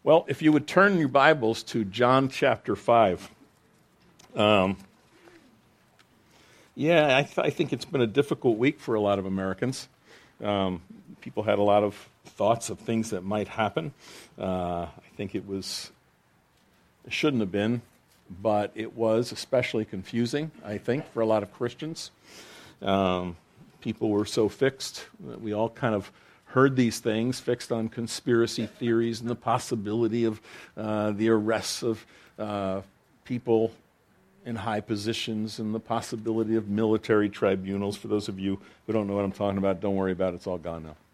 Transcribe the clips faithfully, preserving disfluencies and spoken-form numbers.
Well, if you would turn your Bibles to John chapter five. Um, yeah, I, th- I think it's been a difficult week for a lot of Americans. Um, people had a lot of thoughts of things that might happen. Uh, I think it was, it shouldn't have been, but it was especially confusing, I think, for a lot of Christians. Um, people were so fixed that we all kind of heard these things, fixed on conspiracy theories and the possibility of uh, the arrests of uh, people in high positions and the possibility of military tribunals. For those of you who don't know what I'm talking about, don't worry about it. It's all gone now.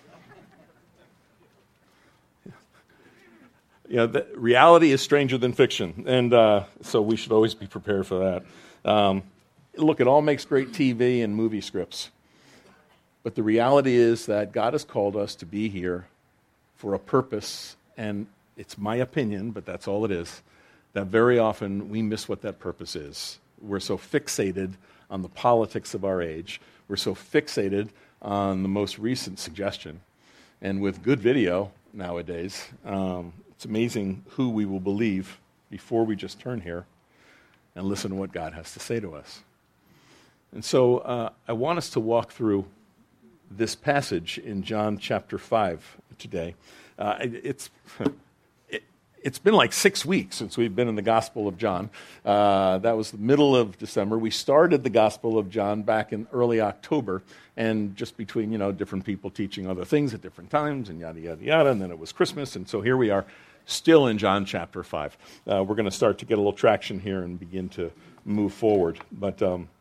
You know, the reality is stranger than fiction, and uh, so we should always be prepared for that. Um, look, it all makes great T V and movie scripts. But the reality is that God has called us to be here for a purpose, and it's my opinion, but that's all it is, that very often we miss what that purpose is. We're so fixated on the politics of our age. We're so fixated on the most recent suggestion. And with good video nowadays, um, it's amazing who we will believe before we just turn here and listen to what God has to say to us. And so uh, I want us to walk through this passage in John chapter five today. Uh, it, it's it, it's been like six weeks since we've been in the Gospel of John. Uh, that was the middle of December. We started the Gospel of John back in early October, and just between, you know, different people teaching other things at different times and yada, yada, yada, and then it was Christmas, and so here we are still in John chapter five. Uh, we're going to start to get a little traction here and begin to move forward. But um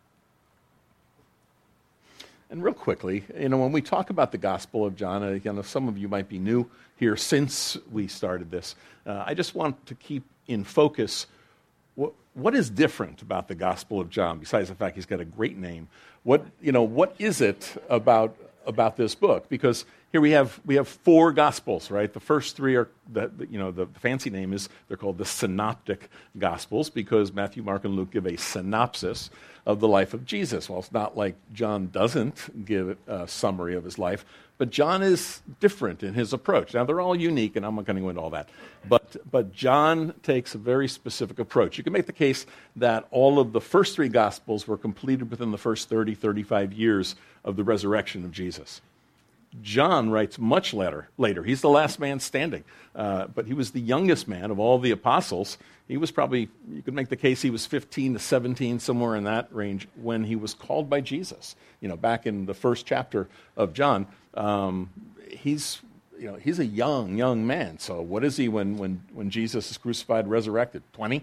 And real quickly, you know, when we talk about the Gospel of John, uh, you know, some of you might be new here since we started this. Uh, I just want to keep in focus what, what is different about the Gospel of John, besides the fact he's got a great name. What, you know, what is it about about this book? Because here we have we have four Gospels, right? The first three are, the, the, you know, the fancy name is, they're called the Synoptic Gospels, because Matthew, Mark, and Luke give a synopsis of the life of Jesus. Well, it's not like John doesn't give a summary of his life, but John is different in his approach. Now, they're all unique, and I'm not going to go into all that, but but John takes a very specific approach. You can make the case that all of the first three Gospels were completed within the first thirty, thirty-five years of the resurrection of Jesus. John writes much later. Later, he's the last man standing, uh, but he was the youngest man of all the apostles. He was probably, you could make the case, he was fifteen to seventeen, somewhere in that range, when he was called by Jesus. You know, back in the first chapter of John, um, he's, you know, he's a young, young man. So what is he when when when Jesus is crucified, resurrected? twenty.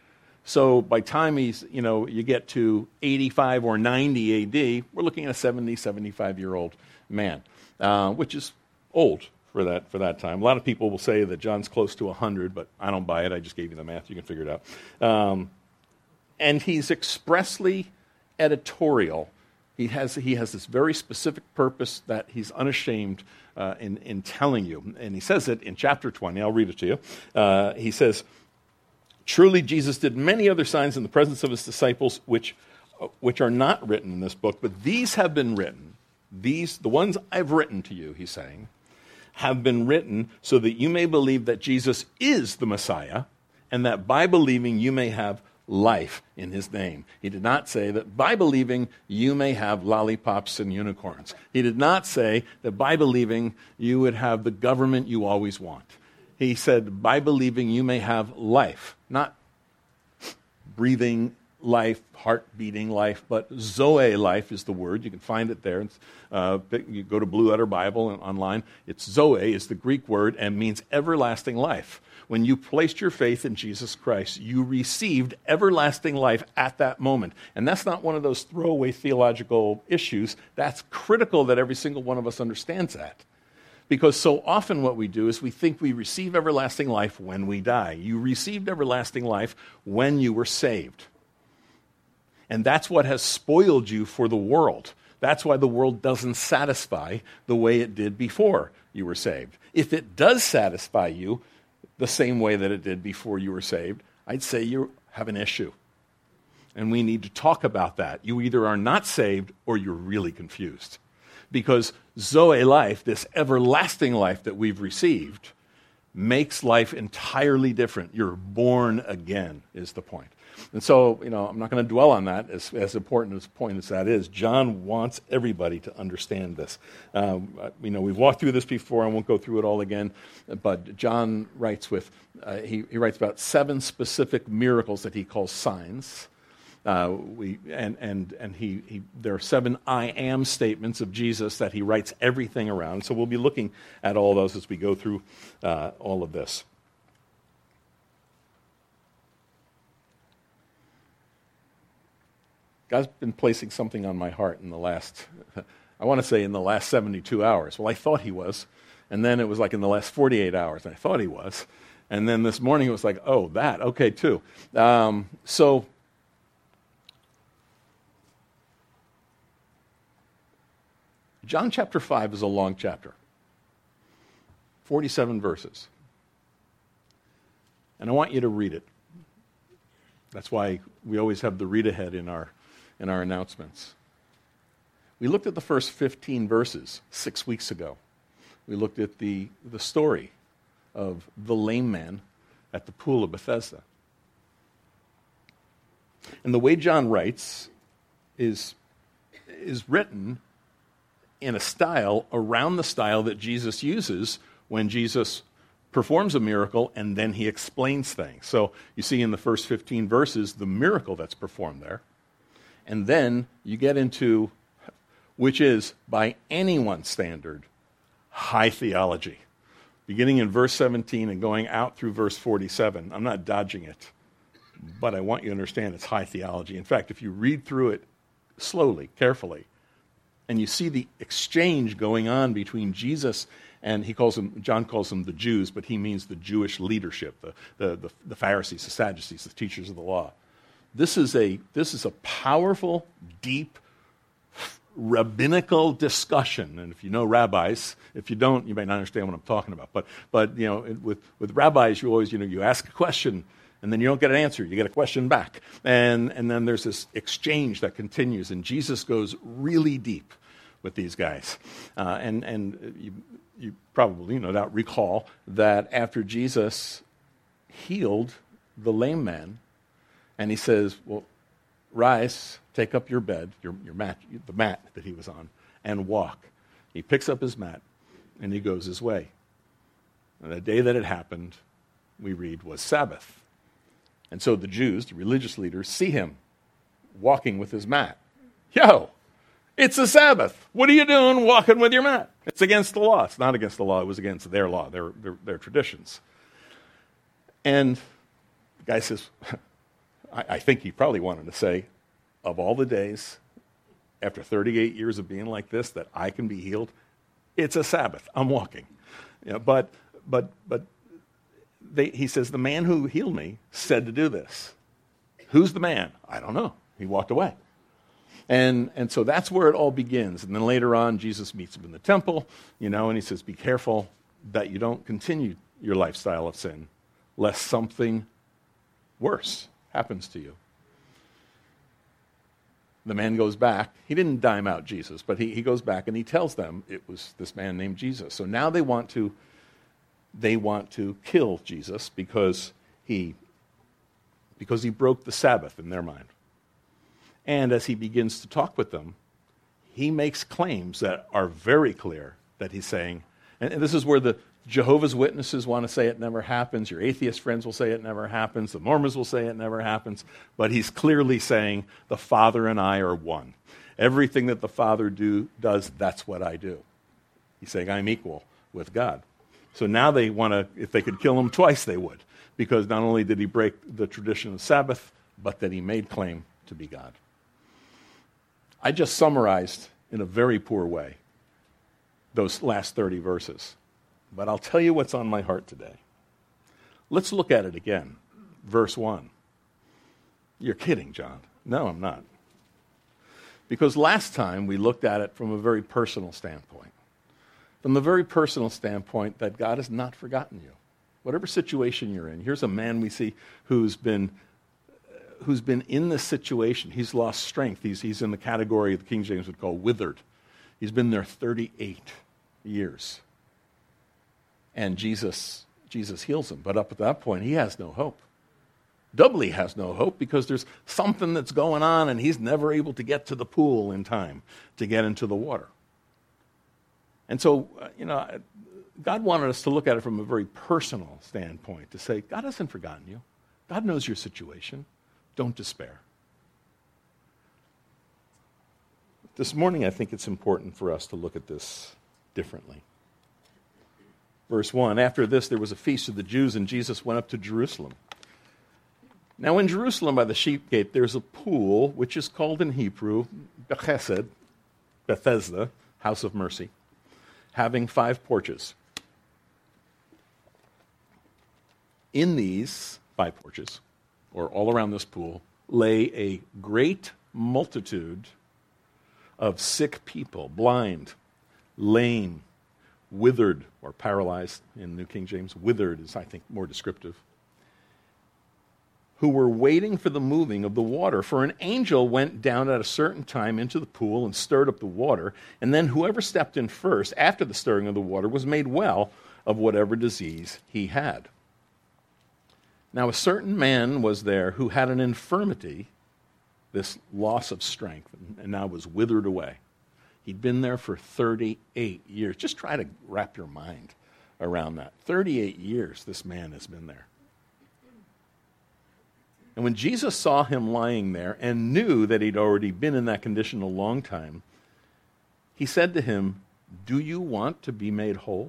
So by time he's, you know, you get to eighty-five or ninety A D, we're looking at a seventy, seventy-five-year-old man. Uh, which is old for that for that time. A lot of people will say that John's close to one hundred, but I don't buy it. I just gave you the math. You can figure it out. Um, and he's expressly editorial. He has he has this very specific purpose that he's unashamed uh, in, in telling you. And he says it in chapter twenty. I'll read it to you. Uh, he says, "Truly Jesus did many other signs in the presence of his disciples, which uh, which are not written in this book, but these have been written." These, the ones I've written to you, he's saying, have been written so that you may believe that Jesus is the Messiah, and that by believing you may have life in his name. He did not say that by believing you may have lollipops and unicorns. He did not say that by believing you would have the government you always want. He said by believing you may have life, not breathing life, heart-beating life, but Zoe life is the word. You can find it there. Uh, you go to Blue Letter Bible and online. It's Zoe is the Greek word and means everlasting life. When you placed your faith in Jesus Christ, you received everlasting life at that moment. And that's not one of those throwaway theological issues. That's critical that every single one of us understands that. Because so often what we do is we think we receive everlasting life when we die. You received everlasting life when you were saved. And that's what has spoiled you for the world. That's why the world doesn't satisfy the way it did before you were saved. If it does satisfy you the same way that it did before you were saved, I'd say you have an issue. And we need to talk about that. You either are not saved or you're really confused. Because Zoe life, this everlasting life that we've received, makes life entirely different. You're born again, is the point. And so, you know, I'm not going to dwell on that, as, as important as point as that is. John wants everybody to understand this. Um, you know, we've walked through this before. I won't go through it all again. But John writes with, uh, he, he writes about seven specific miracles that he calls signs. Uh, we and and and he, he there are seven I am statements of Jesus that he writes everything around. So we'll be looking at all those as we go through uh, all of this. God's been placing something on my heart in the last, I want to say in the last seventy-two hours. Well, I thought he was, and then it was like in the last forty-eight hours, and I thought he was, and then this morning it was like, oh, that, okay, too. Um, so. John chapter five is a long chapter, forty-seven verses. And I want you to read it. That's why we always have the read ahead in our, in our announcements. We looked at the first fifteen verses six weeks ago. We looked at the, the story of the lame man at the pool of Bethesda. And the way John writes is, is written in a style around the style that Jesus uses when Jesus performs a miracle and then he explains things. So you see in the first fifteen verses the miracle that's performed there. And then you get into, which is, by anyone's standard, high theology. Beginning in verse seventeen and going out through verse forty-seven. I'm not dodging it, but I want you to understand it's high theology. In fact, if you read through it slowly, carefully, and you see the exchange going on between Jesus and he calls them, John calls them the Jews, but he means the Jewish leadership, the, the, the, the Pharisees, the Sadducees, the teachers of the law. This is a this is a powerful, deep, rabbinical discussion. And if you know rabbis, if you don't, you may not understand what I'm talking about. But but you know, with with rabbis, you always you know you ask a question. And then you don't get an answer. You get a question back. And, and then there's this exchange that continues. And Jesus goes really deep with these guys. Uh, and and you, you probably, no doubt, recall that after Jesus healed the lame man, and he says, well, rise, take up your bed, your, your mat, the mat that he was on, and walk. He picks up his mat, and he goes his way. And the day that it happened, we read, was Sabbath. And so the Jews, the religious leaders, see him walking with his mat. Yo, it's a Sabbath. What are you doing walking with your mat? It's against the law. It's not against the law. It was against their law, their, their, their traditions. And the guy says, I, I think he probably wanted to say, of all the days, after thirty-eight years of being like this, that I can be healed, it's a Sabbath. I'm walking. You know, but, but, but, They, he says, the man who healed me said to do this. Who's the man? I don't know. He walked away. And and so that's where it all begins. And then later on, Jesus meets him in the temple, you know, and he says, be careful that you don't continue your lifestyle of sin, lest something worse happens to you. The man goes back. He didn't dime out Jesus, but he, he goes back and he tells them it was this man named Jesus. So now they want to They want to kill Jesus because he, because he broke the Sabbath in their mind. And as he begins to talk with them, he makes claims that are very clear that he's saying, and, and this is where the Jehovah's Witnesses want to say it never happens, your atheist friends will say it never happens, the Mormons will say it never happens, but he's clearly saying the Father and I are one. Everything that the Father do does, that's what I do. He's saying I'm equal with God. So now they want to, if they could kill him twice, they would. Because not only did he break the tradition of Sabbath, but that he made claim to be God. I just summarized in a very poor way those last thirty verses. But I'll tell you what's on my heart today. Let's look at it again. Verse one. You're kidding, John. No, I'm not. Because last time we looked at it from a very personal standpoint. From the very personal standpoint that God has not forgotten you. Whatever situation you're in. Here's a man we see who's been who's been in this situation. He's lost strength. He's, he's in the category the King James would call withered. He's been there thirty-eight years. And Jesus Jesus heals him. But up at that point, he has no hope. Doubly has no hope because there's something that's going on and he's never able to get to the pool in time to get into the water. And so, uh, you know, God wanted us to look at it from a very personal standpoint, to say, God hasn't forgotten you. God knows your situation. Don't despair. This morning, I think it's important for us to look at this differently. Verse one, after this there was a feast of the Jews, and Jesus went up to Jerusalem. Now in Jerusalem by the sheep gate there's a pool, which is called in Hebrew Bethesda, Bethesda, house of mercy, having five porches. In these five porches, or all around this pool, lay a great multitude of sick people, blind, lame, withered, or paralyzed in New King James. Withered is, I think, more descriptive. Who were waiting for the moving of the water. For an angel went down at a certain time into the pool and stirred up the water, and then whoever stepped in first after the stirring of the water was made well of whatever disease he had. Now a certain man was there who had an infirmity, this loss of strength, and now was withered away. He'd been there for thirty-eight years. Just try to wrap your mind around that. thirty-eight years this man has been there. And when Jesus saw him lying there and knew that he'd already been in that condition a long time, he said to him, "Do you want to be made whole?"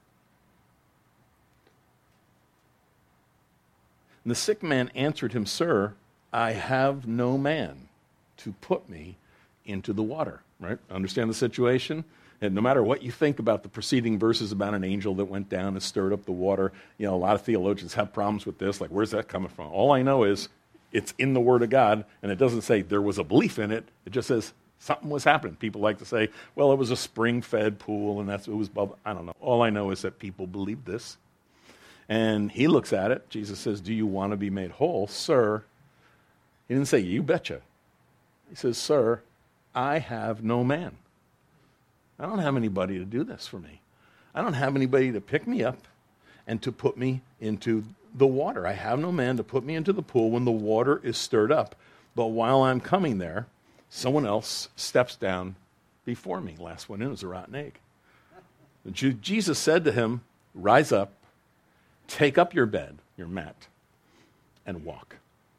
And the sick man answered him, "Sir, I have no man to put me into the water." Right? Understand the situation? And no matter what you think about the preceding verses about an angel that went down and stirred up the water, you know, a lot of theologians have problems with this. Like, where's that coming from? All I know is it's in the Word of God, and it doesn't say there was a belief in it. It just says something was happening. People like to say, well, it was a spring-fed pool, and that's it was bubble. I don't know. All I know is that people believed this. And he looks at it. Jesus says, "Do you want to be made whole, sir?" He didn't say, "You betcha." He says, "Sir, I have no man. I don't have anybody to do this for me. I don't have anybody to pick me up and to put me into the water. I have no man to put me into the pool when the water is stirred up. But while I'm coming there, someone else steps down before me." Last one in was a rotten egg. And Jesus said to him, "Rise up, take up your bed," your mat, "and walk."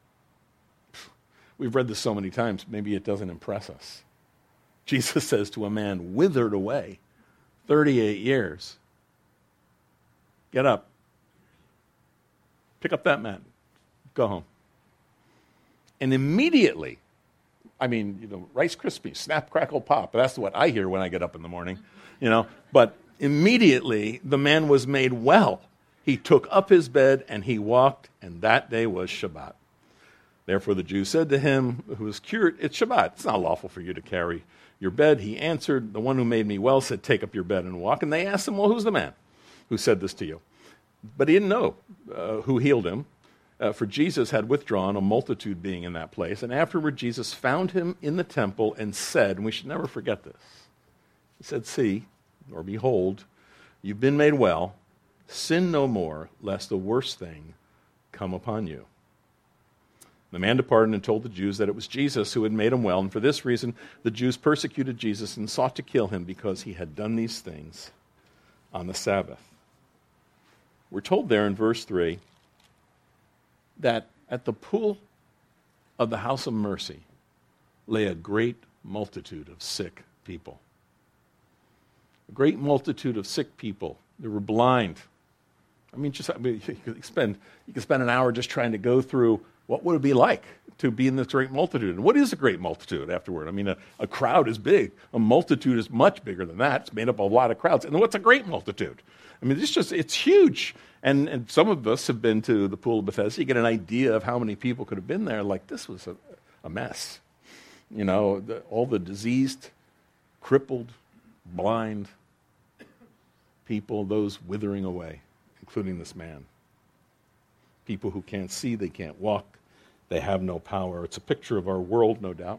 We've read this so many times, maybe it doesn't impress us. Jesus says to a man withered away, thirty-eight years, "Get up, pick up that mat, go home." And immediately, I mean, you know, Rice Krispies, snap, crackle, pop. That's what I hear when I get up in the morning, you know. But immediately, the man was made well. He took up his bed and he walked, and that day was Shabbat. Therefore the Jews said to him who was cured, "It's Shabbat. It's not lawful for you to carry your bed." He answered, "The one who made me well said, 'Take up your bed and walk.'" And they asked him, "Well, who's the man who said this to you?" But he didn't know uh, who healed him, uh, for Jesus had withdrawn, a multitude being in that place. And afterward Jesus found him in the temple and said, and we should never forget this, he said, "See," or "Behold, you've been made well. Sin no more, lest the worst thing come upon you." The man departed and told the Jews that it was Jesus who had made him well, and for this reason the Jews persecuted Jesus and sought to kill him because he had done these things on the Sabbath. We're told there in verse three that at the pool of the house of mercy lay a great multitude of sick people. A great multitude of sick people. They were blind. I mean, just I mean, you could spend you could spend an hour just trying to go through what would it be like to be in this great multitude. And what is a great multitude afterward? I mean, a, a crowd is big. A multitude is much bigger than that. It's made up of a lot of crowds. And what's a great multitude? I mean, it's just, it's huge. And, and some of us have been to the pool of Bethesda. You get an idea of how many people could have been there. Like, this was a, a mess. You know, the, all the diseased, crippled, blind people, those withering away, including this man. People who can't see, they can't walk, they have no power. It's a picture of our world, no doubt.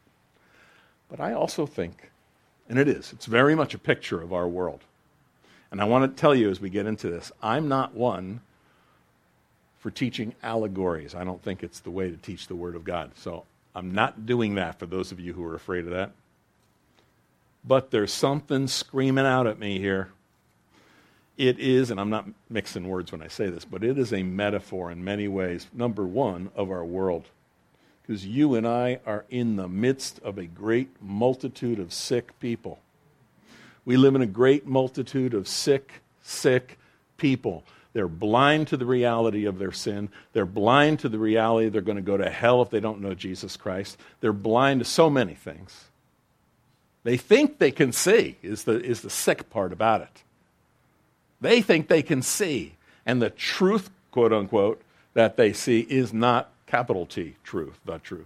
But I also think, and it is, it's very much a picture of our world. And I want to tell you as we get into this, I'm not one for teaching allegories. I don't think it's the way to teach the Word of God. So I'm not doing that for those of you who are afraid of that. But there's something screaming out at me here. It is, and I'm not mixing words when I say this, but it is a metaphor in many ways, number one, of our world. Because you and I are in the midst of a great multitude of sick people. We live in a great multitude of sick, sick people. They're blind to the reality of their sin. They're blind to the reality they're going to go to hell if they don't know Jesus Christ. They're blind to so many things. They think they can see, is the, is the sick part about it. They think they can see. And the truth, quote unquote, that they see is not capital T, truth, the truth.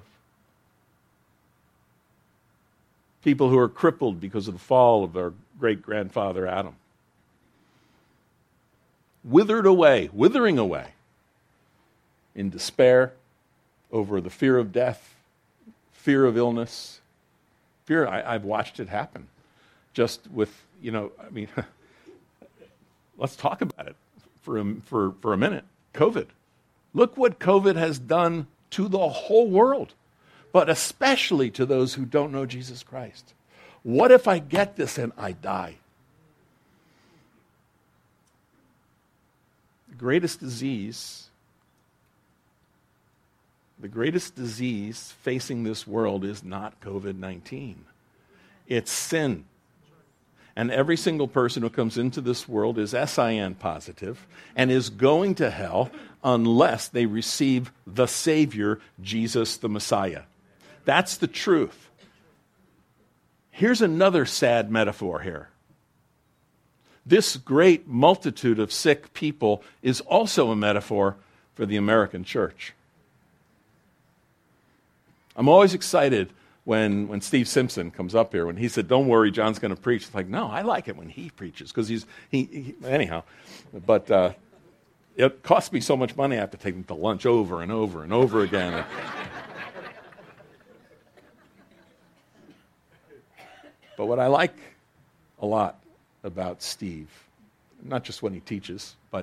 People who are crippled because of the fall of their great-grandfather Adam. Withered away, withering away in despair over the fear of death, fear of illness. Fear, I, I've watched it happen. Just with, you know, I mean, let's talk about it for a, for, for a minute. COVID. Look what COVID has done to the whole world, but especially to those who don't know Jesus Christ. What if I get this and I die? The greatest disease, the greatest disease facing this world is not COVID nineteen. It's sin. And every single person who comes into this world is S I N positive and is going to hell unless they receive the Savior, Jesus the Messiah. That's the truth. Here's another sad metaphor here. This great multitude of sick people is also a metaphor for the American church. I'm always excited when, when Steve Simpson comes up here, when he said, don't worry, John's going to preach. It's like, no, I like it when he preaches, because he's, he, he, anyhow. But uh, it costs me so much money, I have to take him to lunch over and over and over again. But what I like a lot about Steve, not just when he teaches, but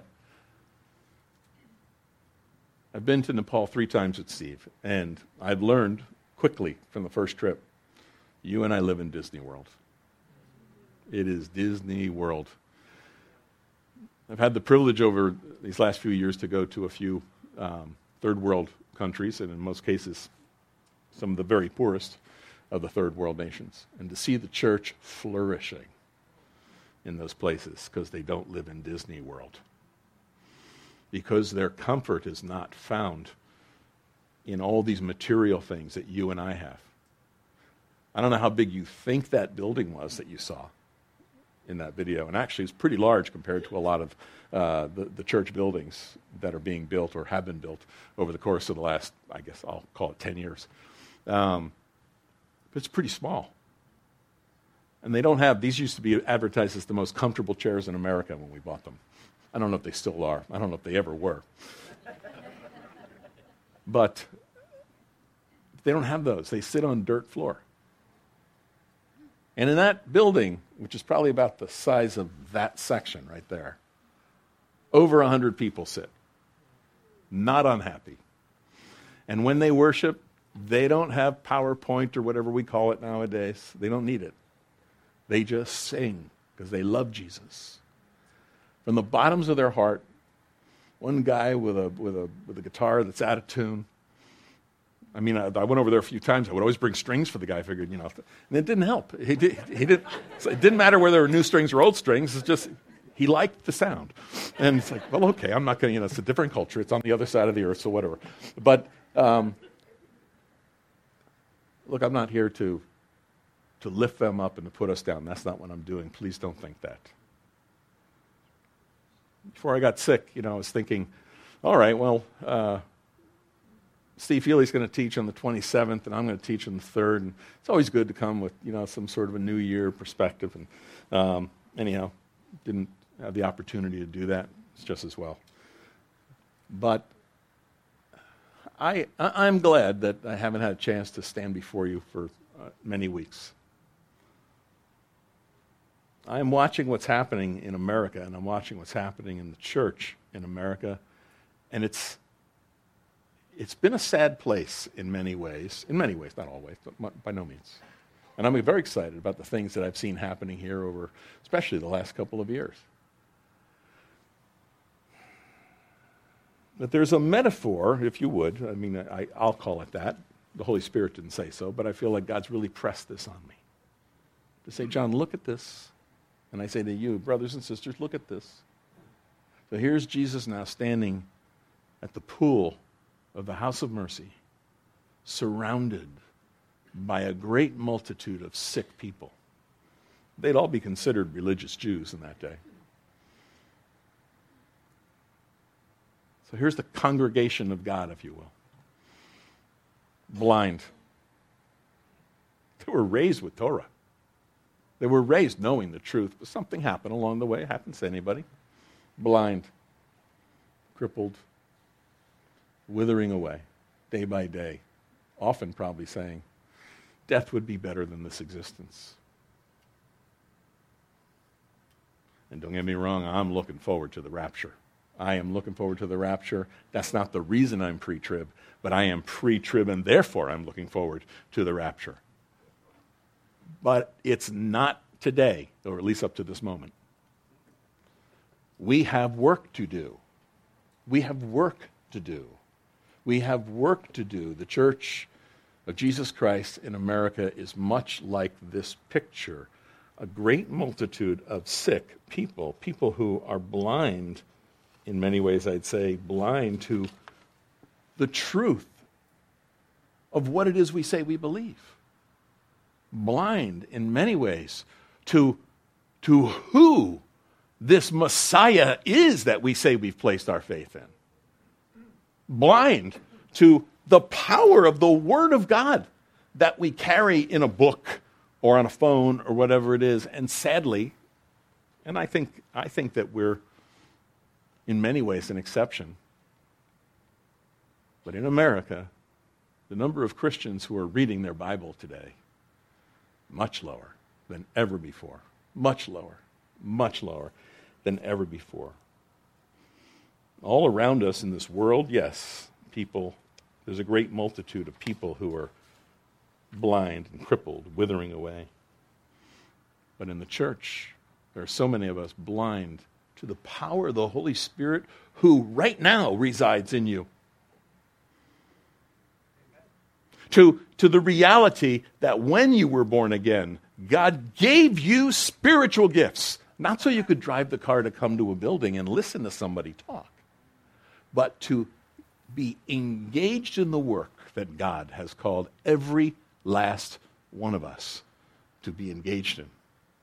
I've been to Nepal three times with Steve, and I've learned quickly from the first trip, you and I live in Disney World. It is Disney World. I've had the privilege over these last few years to go to a few um, third world countries, and in most cases, some of the very poorest of the third world nations, and to see the church flourishing in those places because they don't live in Disney World. Because their comfort is not found in all these material things that you and I have. I don't know how big you think that building was that you saw in that video, and actually it's pretty large compared to a lot of uh, the, the church buildings that are being built or have been built over the course of the last, I guess I'll call it ten years. Um, but it's pretty small. And they don't have, these used to be advertised as the most comfortable chairs in America when we bought them. I don't know if they still are. I don't know if they ever were. But they don't have those. They sit on dirt floor. And in that building, which is probably about the size of that section right there, over a hundred people sit, not unhappy. And when they worship, they don't have PowerPoint or whatever we call it nowadays. They don't need it. They just sing because they love Jesus. From the bottoms of their heart, one guy with a with a with a guitar that's out of tune. I mean, I, I went over there a few times. I would always bring strings for the guy. I figured, you know, and it didn't help. He did, he did. So it didn't matter whether there were new strings or old strings. It's just he liked the sound, and it's like, well, okay, I'm not going to. You know, it's a different culture. It's on the other side of the earth, so whatever. But um, look, I'm not here to to lift them up and to put us down. That's not what I'm doing. Please don't think that. Before I got sick, you know, I was thinking, all right, well, uh, Steve Healy's going to teach on the twenty-seventh, and I'm going to teach on the third, and it's always good to come with, you know, some sort of a new year perspective. And um, anyhow, didn't have the opportunity to do that. It's just as well. But I, I'm glad that I haven't had a chance to stand before you for uh, many weeks. I'm watching what's happening in America, and I'm watching what's happening in the church in America, and it's it's been a sad place in many ways. In many ways, not always, but by no means. And I'm very excited about the things that I've seen happening here over, especially the last couple of years. But there's a metaphor, if you would. I mean, I, I'll call it that. The Holy Spirit didn't say so, but I feel like God's really pressed this on me. To say, John, look at this. And I say to you, brothers and sisters, look at this. So here's Jesus now standing at the pool of the house of mercy, surrounded by a great multitude of sick people. They'd all be considered religious Jews in that day. So here's the congregation of God, if you will. Blind. They were raised with Torah. They were raised knowing the truth, but something happened along the way. It happens to anybody. Blind, crippled, withering away, day by day, often probably saying, death would be better than this existence. And don't get me wrong, I'm looking forward to the rapture. I am looking forward to the rapture. That's not the reason I'm pre-trib, but I am pre-trib, and therefore I'm looking forward to the rapture. But it's not today, or at least up to this moment. We have work to do. We have work to do. We have work to do. The Church of Jesus Christ in America is much like this picture. A great multitude of sick people, people who are blind, in many ways I'd say blind to the truth of what it is we say we believe. Blind in many ways to, to who this Messiah is that we say we've placed our faith in. Blind to the power of the Word of God that we carry in a book or on a phone or whatever it is. And sadly, and I think I think that we're in many ways an exception, but in America, the number of Christians who are reading their Bible today, much lower than ever before. Much lower. Much lower than ever before. All around us in this world, yes, people, there's a great multitude of people who are blind and crippled, withering away. But in the church, there are so many of us blind to the power of the Holy Spirit who right now resides in you. To, to the reality that when you were born again, God gave you spiritual gifts, not so you could drive the car to come to a building and listen to somebody talk, but to be engaged in the work that God has called every last one of us to be engaged in.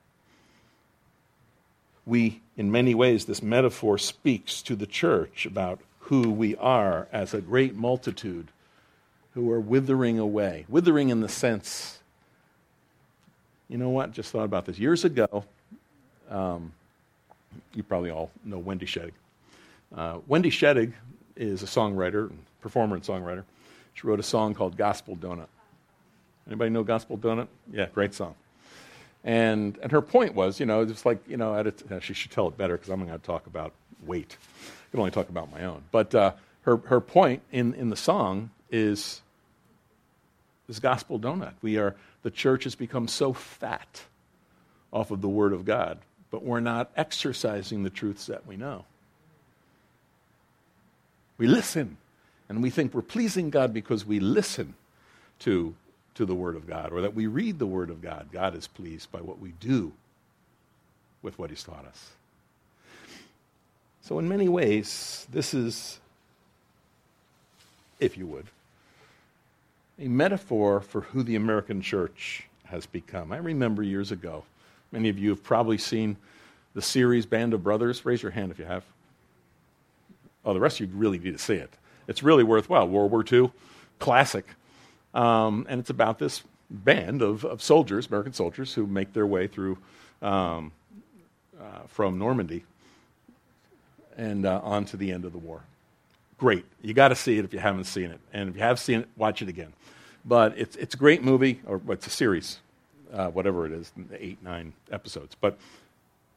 We, in many ways, this metaphor speaks to the church about who we are as a great multitude who are withering away. Withering in the sense, you know what, just thought about this. Years ago, um, you probably all know Wendy Sheddig. Uh, Wendy Sheddig is a songwriter, performer and songwriter. She wrote a song called Gospel Donut. Anybody know Gospel Donut? Yeah, great song. And and her point was, you know, just like, you know, at it, uh, she should tell it better because I'm going to talk about weight. I can only talk about my own. But uh, her her point in, in the song is this gospel donut. We are, the church has become so fat off of the Word of God, but we're not exercising the truths that we know. We listen, and we think we're pleasing God because we listen to, to the Word of God, or that we read the Word of God. God is pleased by what we do with what He's taught us. So in many ways, this is, if you would, a metaphor for who the American church has become. I remember years ago, many of you have probably seen the series Band of Brothers. Raise your hand if you have. Oh, the rest of you really need to see it. It's really worthwhile. World War Two, classic. Um, and it's about this band of, of soldiers, American soldiers, who make their way through um, uh, from Normandy and uh, on to the end of the war. Great. You got to see it if you haven't seen it. And if you have seen it, watch it again. But it's it's a great movie, or it's a series, uh, whatever it is, eight, nine episodes. But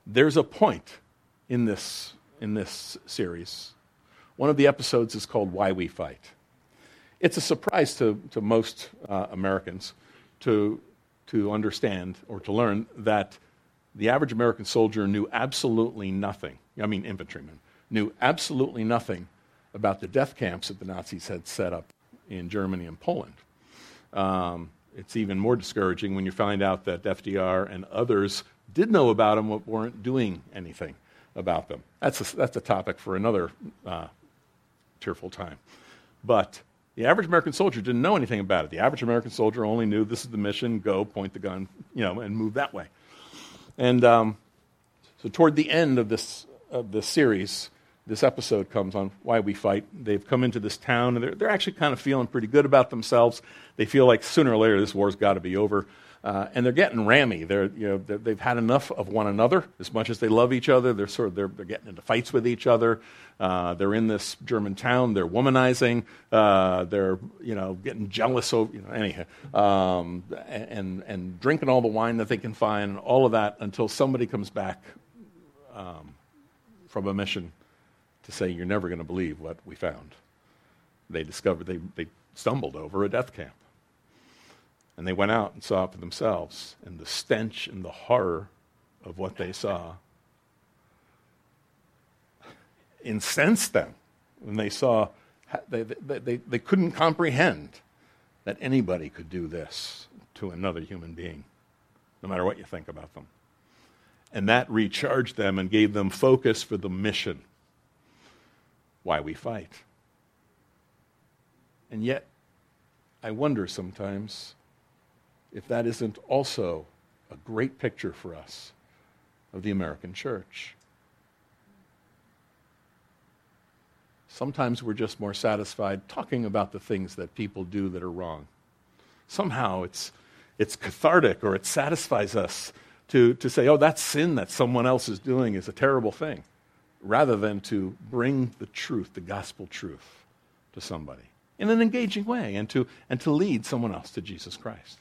There's a point in this, in this series. One of the episodes is called Why We Fight. It's a surprise to, to most uh, Americans to, to understand or to learn that the average American soldier knew absolutely nothing, I mean infantryman, knew absolutely nothing about the death camps that the Nazis had set up in Germany and Poland. Um, it's even more discouraging when you find out that F D R and others did know about them but weren't doing anything about them. That's a, that's a topic for another uh, tearful time. But the average American soldier didn't know anything about it. The average American soldier only knew this is the mission, go, point the gun, you know, and move that way. And um, so toward the end of this of this series, this episode comes on Why We Fight. They've come into this town, and they're, they're actually kind of feeling pretty good about themselves. They feel like sooner or later this war's got to be over. Uh, and they're getting rammy. They're, you know, they're, they've had enough of one another. As much as they love each other, they're sort of they're, they're getting into fights with each other. Uh, they're in this German town. They're womanizing. Uh, they're you know getting jealous over you know anyhow, um, and and drinking all the wine that they can find, and all of that until somebody comes back um, from a mission to say, "You're never going to believe what we found." They discovered they they stumbled over a death camp. And they went out and saw it for themselves. And the stench and the horror of what they saw incensed them when they saw, they, they, they, they couldn't comprehend that anybody could do this to another human being, no matter what you think about them. And that recharged them and gave them focus for the mission. Why we fight. And yet, I wonder sometimes if that isn't also a great picture for us of the American church. Sometimes we're just more satisfied talking about the things that people do that are wrong. Somehow it's it's cathartic, or it satisfies us to, to say, oh, that sin that someone else is doing is a terrible thing, rather than to bring the truth, the gospel truth, to somebody in an engaging way, and to and to lead someone else to Jesus Christ.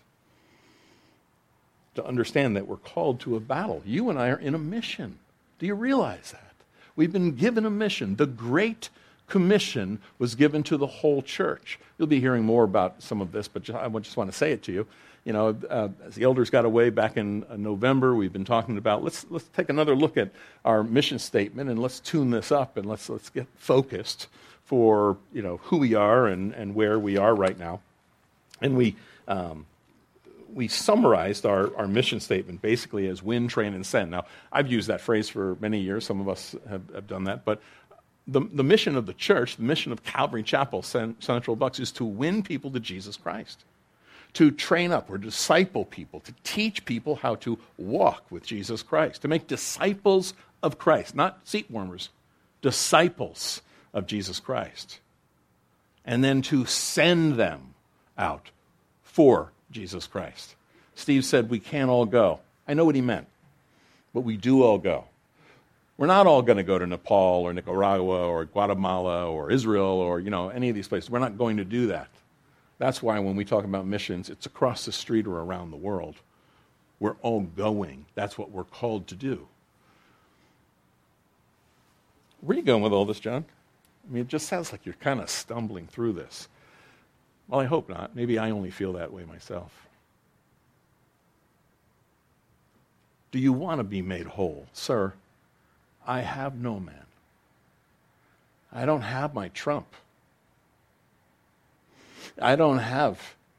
To understand that we're called to a battle. You and I are in a mission. Do you realize that? We've been given a mission. The Great Commission was given to the whole church. You'll be hearing more about some of this, but I just want to say it to you. You know, uh, as the elders got away back in uh, November, we've been talking about, let's let's take another look at our mission statement, and let's tune this up, and let's let's get focused for, you know, who we are and, and where we are right now. And we... Um, We summarized our, our mission statement basically as win, train, and send. Now, I've used that phrase for many years. Some of us have, have done that. But the, the mission of the church, the mission of Calvary Chapel, Central Bucks, is to win people to Jesus Christ, to train up or disciple people, to teach people how to walk with Jesus Christ, to make disciples of Christ, not seat warmers, disciples of Jesus Christ, and then to send them out for Jesus Christ. Steve said we can't all go. I know what he meant, but we do all go. We're not all going to go to Nepal or Nicaragua or Guatemala or Israel or, you know, any of these places. We're not going to do that. That's why when we talk about missions, it's across the street or around the world. We're all going. That's what we're called to do. Where are you going with all this, John? I mean, it just sounds like you're kind of stumbling through this. Well, I hope not. Maybe I only feel that way myself. Do you want to be made whole? Sir, I have no man. I don't have my trump. I don't have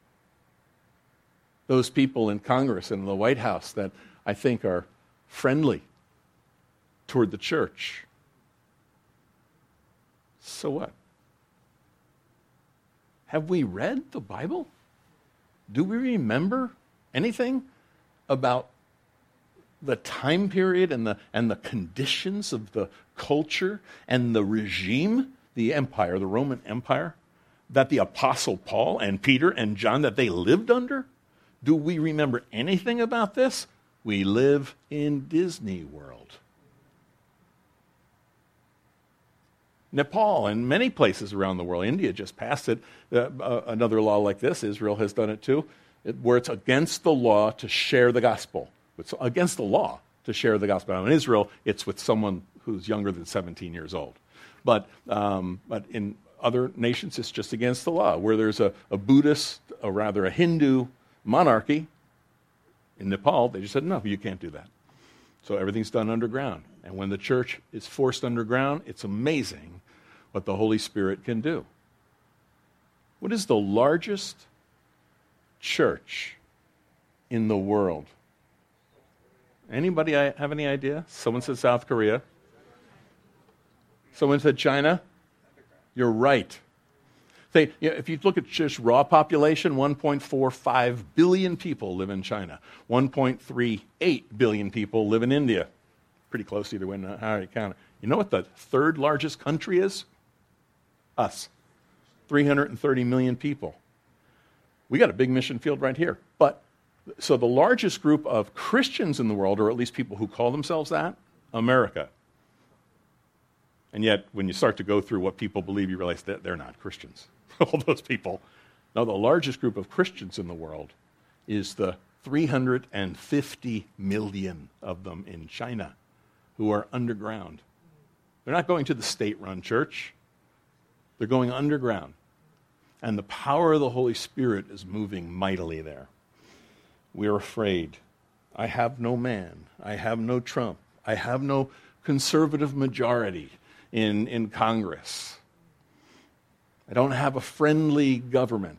those people in Congress and in the White House that I think are friendly toward the church. So what? Have we read the Bible? Do we remember anything about the time period and the and the conditions of the culture and the regime, the empire, the Roman Empire, that the Apostle Paul and Peter and John, that they lived under? Do we remember anything about this? We live in Disney World. Nepal and many places around the world. India just passed it. Uh, uh, another law like this, Israel has done it too, it, where it's against the law to share the gospel. It's against the law to share the gospel. Now, in Israel, it's with someone who's younger than seventeen years old. But, um, but in other nations, it's just against the law. Where there's a, a Buddhist, or rather a Hindu monarchy, in Nepal, they just said, no, you can't do that. So everything's done underground. And when the church is forced underground, it's amazing what the Holy Spirit can do. What is the largest church in the world? Anybody have any idea? Someone said South Korea. Someone said China. You're right. Say, you know, if you look at just raw population, one point four five billion people live in China. one point three eight billion people live in India. Pretty close either way, how you count it. You know what the third largest country is? Us. three hundred thirty million people. We got a big mission field right here. But so the largest group of Christians in the world, or at least people who call themselves that, America. And yet, when you start to go through what people believe, you realize that they're not Christians. All those people. Now, the largest group of Christians in the world is the three hundred fifty million of them in China who are underground. They're not going to the state-run church. They're going underground. And the power of the Holy Spirit is moving mightily there. We're afraid. I have no man. I have no Trump. I have no conservative majority in, in Congress. I don't have a friendly government.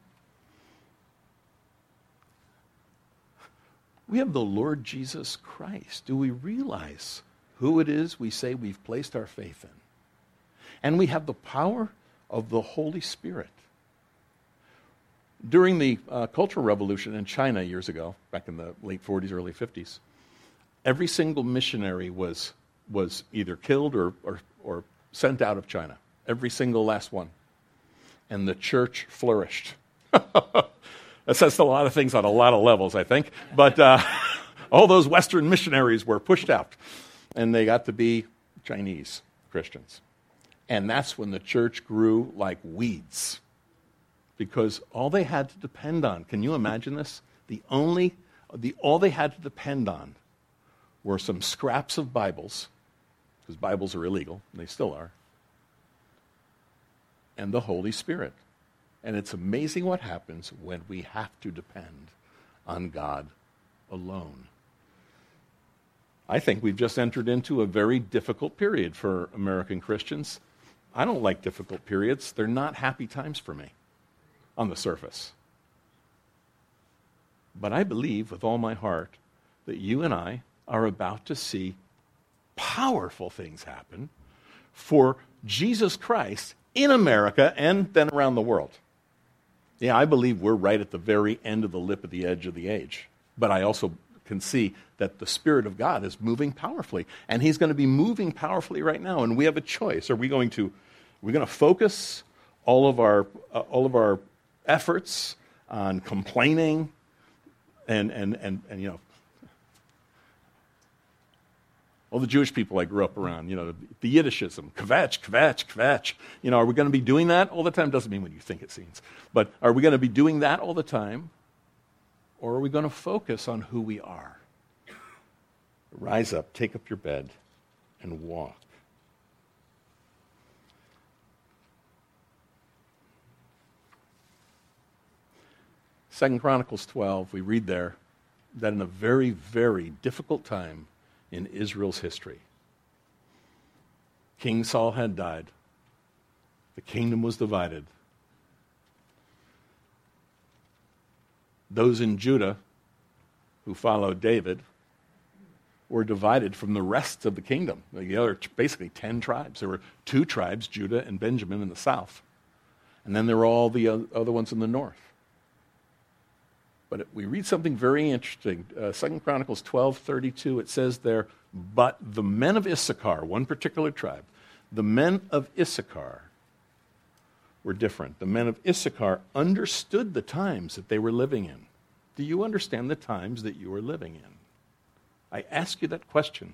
We have the Lord Jesus Christ. Do we realize who it is we say we've placed our faith in? And we have the power of the Holy Spirit. During the uh, Cultural Revolution in China years ago, back in the late forties, early fifties, every single missionary was was either killed or, or, or sent out of China. Every single last one. And the church flourished. That says a lot of things on a lot of levels, I think. But uh, all those Western missionaries were pushed out. And they got to be Chinese Christians. And that's when the church grew like weeds. Because all they had to depend on, can you imagine this? The only, the all they had to depend on were some scraps of Bibles, because Bibles are illegal, and they still are, and the Holy Spirit. And it's amazing what happens when we have to depend on God alone. I think we've just entered into a very difficult period for American Christians. I don't like difficult periods. They're not happy times for me on the surface. But I believe with all my heart that you and I are about to see powerful things happen for Jesus Christ in America and then around the world. Yeah, I believe we're right at the very end of the lip of the edge of the age. But I also can see that the Spirit of God is moving powerfully. And He's going to be moving powerfully right now. And we have a choice. Are we going to, are we going to focus all of our uh, all of our efforts on complaining and, and, and, and, you know, all the Jewish people I grew up around, you know, the Yiddishism, kvetch, kvetch, kvetch. You know, are we going to be doing that all the time? Doesn't mean what you think it seems. But are we going to be doing that all the time? Or are we going to focus on who we are? Rise up, take up your bed, and walk. Second Chronicles twelve, we read there that in a very, very difficult time in Israel's history, King Saul had died. The kingdom was divided. Those in Judah who followed David were divided from the rest of the kingdom. The other, basically ten tribes. There were two tribes, Judah and Benjamin, in the south. And then there were all the other ones in the north. But we read something very interesting. Uh, Second Chronicles twelve thirty-two, it says there, but the men of Issachar, one particular tribe, the men of Issachar were different. The men of Issachar understood the times that they were living in. Do you understand the times that you are living in? I ask you that question.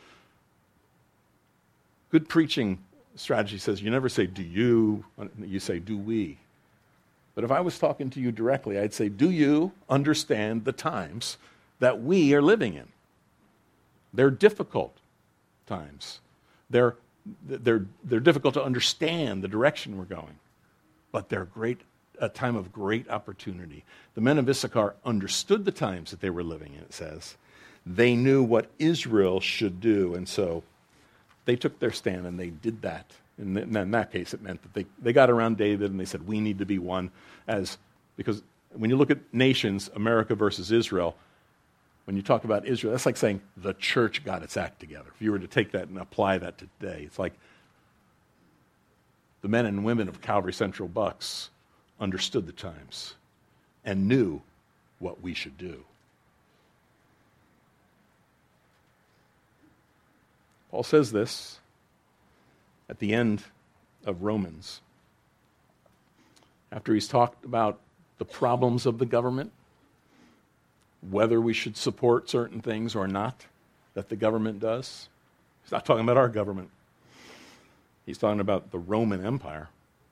Good preaching strategy says you never say, do you, you say, do we. But if I was talking to you directly, I'd say, do you understand the times that we are living in? They're difficult times. They're, they're, they're difficult to understand the direction we're going. But they're great, a time of great opportunity. The men of Issachar understood the times that they were living in, it says. They knew what Israel should do, and so they took their stand and they did that. And in that case, it meant that they, they got around David and they said, we need to be one. As because when you look at nations, America versus Israel, when you talk about Israel, that's like saying the church got its act together. If you were to take that and apply that to today, it's like the men and women of Calvary Central Bucks understood the times and knew what we should do. Paul says this at the end of Romans. After he's talked about the problems of the government, whether we should support certain things or not that the government does. He's not talking about our government. He's talking about the Roman Empire.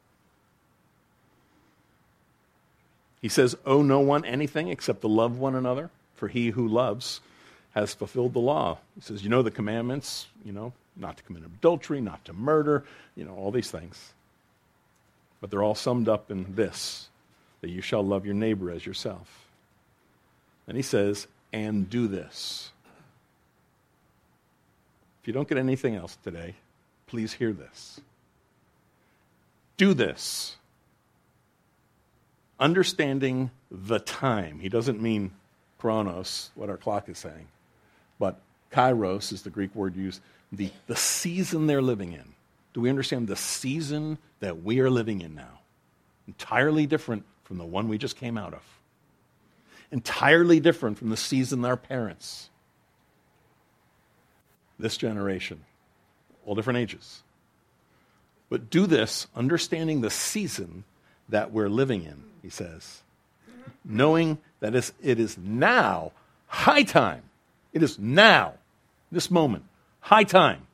He says, owe no one anything except to love one another, for he who loves has fulfilled the law. He says, you know the commandments, you know, not to commit adultery, not to murder, you know, all these things. But they're all summed up in this, that you shall love your neighbor as yourself. And he says, and do this. If you don't get anything else today, please hear this. Do this. Understanding the time. He doesn't mean chronos, what our clock is saying. But kairos is the Greek word used, the, the season they're living in. Do we understand the season that we are living in now? Entirely different from the one we just came out of. Entirely different from the season our parents. This generation. All different ages. But do this, understanding the season that we're living in, he says. Knowing that it is now high time. It is now, this moment, high time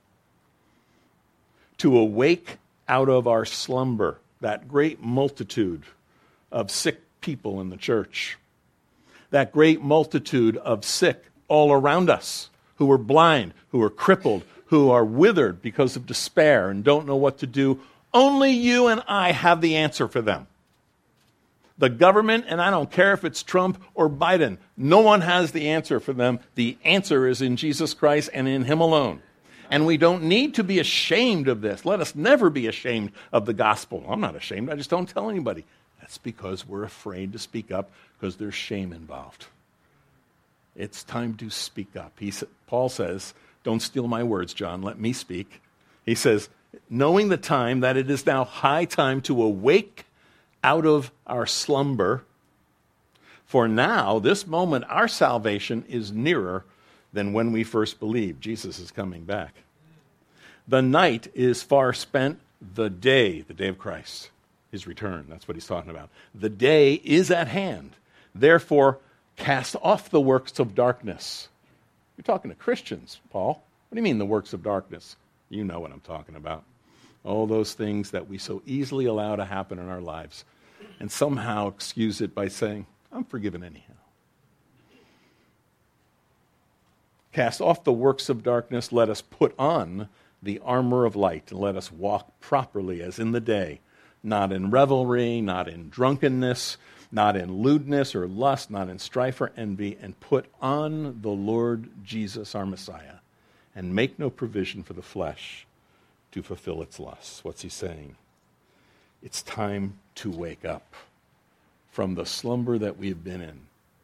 to awake out of our slumber, that great multitude of sick people in the church, that great multitude of sick all around us who are blind, who are crippled, who are withered because of despair and don't know what to do. Only you and I have the answer for them. The government, and I don't care if it's Trump or Biden, no one has the answer for them. The answer is in Jesus Christ and in him alone. And we don't need to be ashamed of this. Let us never be ashamed of the gospel. I'm not ashamed. I just don't tell anybody. That's because we're afraid to speak up because there's shame involved. It's time to speak up. He, Paul says, don't steal my words, John. Let me speak. He says, knowing the time that it is now high time to awake out of our slumber, for now, this moment, our salvation is nearer than when we first believed. Jesus is coming back. The night is far spent, the day, the day of Christ, his return. That's what he's talking about. The day is at hand. Therefore, cast off the works of darkness. You're talking to Christians, Paul. What do you mean the works of darkness? You know what I'm talking about. All those things that we so easily allow to happen in our lives and somehow excuse it by saying, I'm forgiven anyhow. Cast off the works of darkness, let us put on the armor of light, and let us walk properly as in the day, not in revelry, not in drunkenness, not in lewdness or lust, not in strife or envy, and put on the Lord Jesus our Messiah, and make no provision for the flesh to fulfill its lusts. What's he saying? It's time to wake up from the slumber that we've been in.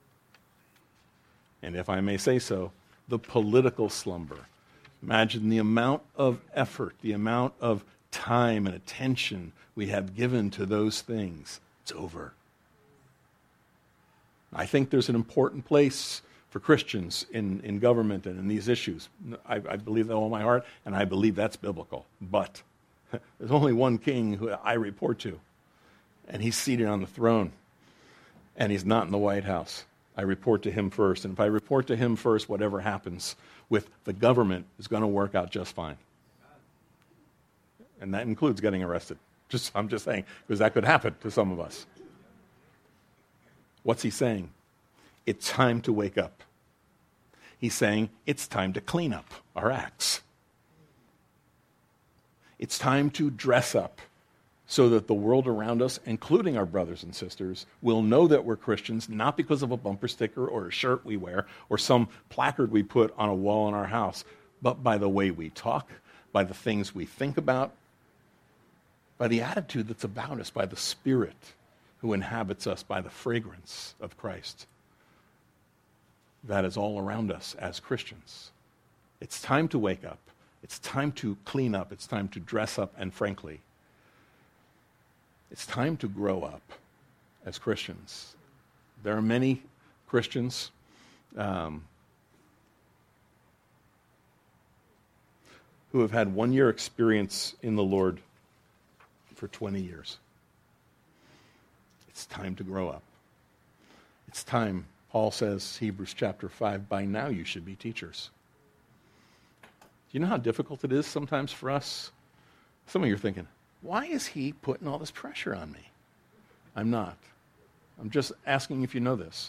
And if I may say so, the political slumber. Imagine the amount of effort, the amount of time and attention we have given to those things. It's over. I think there's an important place for Christians in, in government and in these issues. I, I believe that with all my heart, and I believe that's biblical. But there's only one king who I report to, and he's seated on the throne, and he's not in the White House. I report to him first, and if I report to him first, whatever happens with the government is going to work out just fine. And that includes getting arrested. Just I'm just saying, because that could happen to some of us. What's he saying? It's time to wake up. He's saying it's time to clean up our acts. It's time to dress up so that the world around us, including our brothers and sisters, will know that we're Christians, not because of a bumper sticker or a shirt we wear or some placard we put on a wall in our house, but by the way we talk, by the things we think about, by the attitude that's about us, by the Spirit who inhabits us, by the fragrance of Christ. That is all around us as Christians. It's time to wake up. It's time to clean up. It's time to dress up. And frankly, it's time to grow up as Christians. There are many Christians um, who have had one-year experience in the Lord for twenty years. It's time to grow up. It's time, Paul says, Hebrews chapter five, by now you should be teachers. Do you know how difficult it is sometimes for us? Some of you are thinking, why is he putting all this pressure on me? I'm not. I'm just asking if you know this.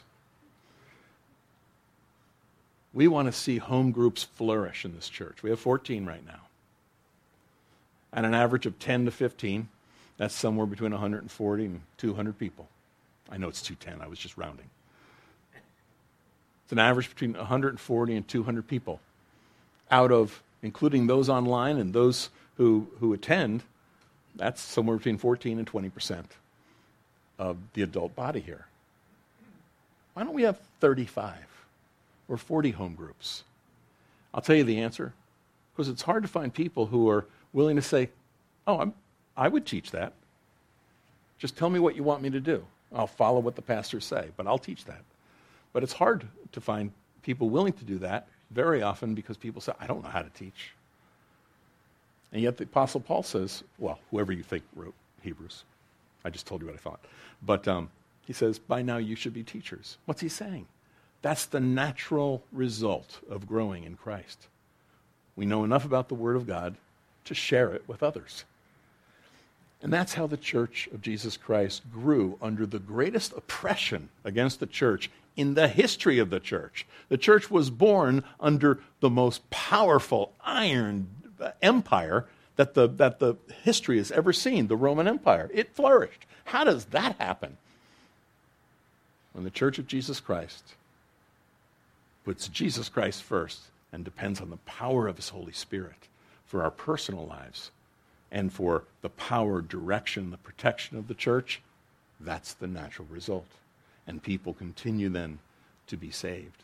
We want to see home groups flourish in this church. We have fourteen right now. At an average of ten to fifteen, that's somewhere between one hundred forty and two hundred people. I know it's two hundred ten, I was just rounding. It's an average between one hundred forty and two hundred people. Out of, including those online and those who, who attend, that's somewhere between fourteen and twenty percent of the adult body here. Why don't we have thirty-five or forty home groups? I'll tell you the answer. Because it's hard to find people who are willing to say, oh, I'm, I would teach that. Just tell me what you want me to do. I'll follow what the pastors say, but I'll teach that. But it's hard to find people willing to do that very often because people say, I don't know how to teach. And yet the Apostle Paul says, well, whoever you think wrote Hebrews. I just told you what I thought. But um, he says, by now you should be teachers. What's he saying? That's the natural result of growing in Christ. We know enough about the Word of God to share it with others. And that's how the Church of Jesus Christ grew under the greatest oppression against the church in the history of the church. The church was born under the most powerful iron empire that the, that the history has ever seen, the Roman Empire. It flourished. How does that happen? When the Church of Jesus Christ puts Jesus Christ first and depends on the power of his Holy Spirit for our personal lives and for the power, direction, the protection of the church, that's the natural result. And people continue then to be saved.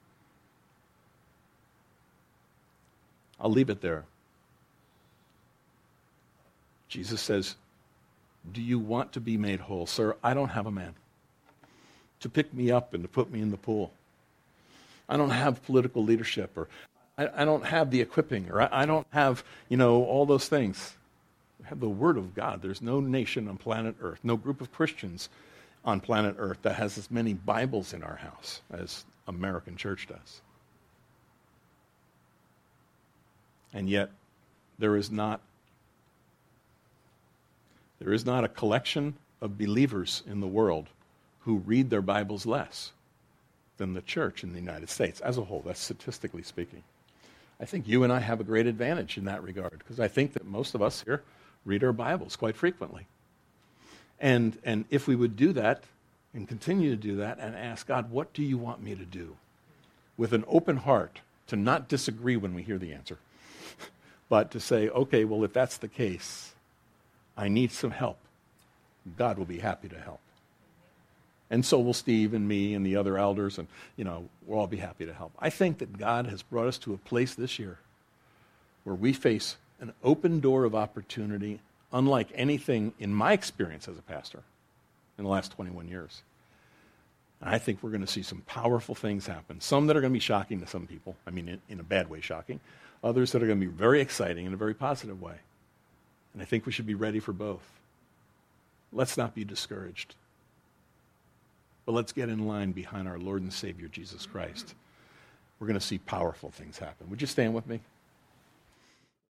I'll leave it there. Jesus says, do you want to be made whole? Sir, I don't have a man to pick me up and to put me in the pool. I don't have political leadership, or I, I don't have the equipping, or I, I don't have, you know, all those things. I have the Word of God. There's no nation on planet Earth, no group of Christians on planet Earth that has as many Bibles in our house as American Church does. And yet, there is not there is not a collection of believers in the world who read their Bibles less than the church in the United States as a whole. That's statistically speaking. I think you and I have a great advantage in that regard, because I think that most of us here read our Bibles quite frequently. And and if we would do that and continue to do that and ask God, what do you want me to do? With an open heart, to not disagree when we hear the answer, but to say, okay, well, if that's the case, I need some help. God will be happy to help. And so will Steve and me and the other elders, and, you know, we'll all be happy to help. I think that God has brought us to a place this year where we face an open door of opportunity unlike anything in my experience as a pastor in the last twenty-one years. And I think we're going to see some powerful things happen. Some that are going to be shocking to some people. I mean, in, in a bad way shocking. Others that are going to be very exciting in a very positive way. And I think we should be ready for both. Let's not be discouraged. But let's get in line behind our Lord and Savior, Jesus Christ. We're going to see powerful things happen. Would you stand with me?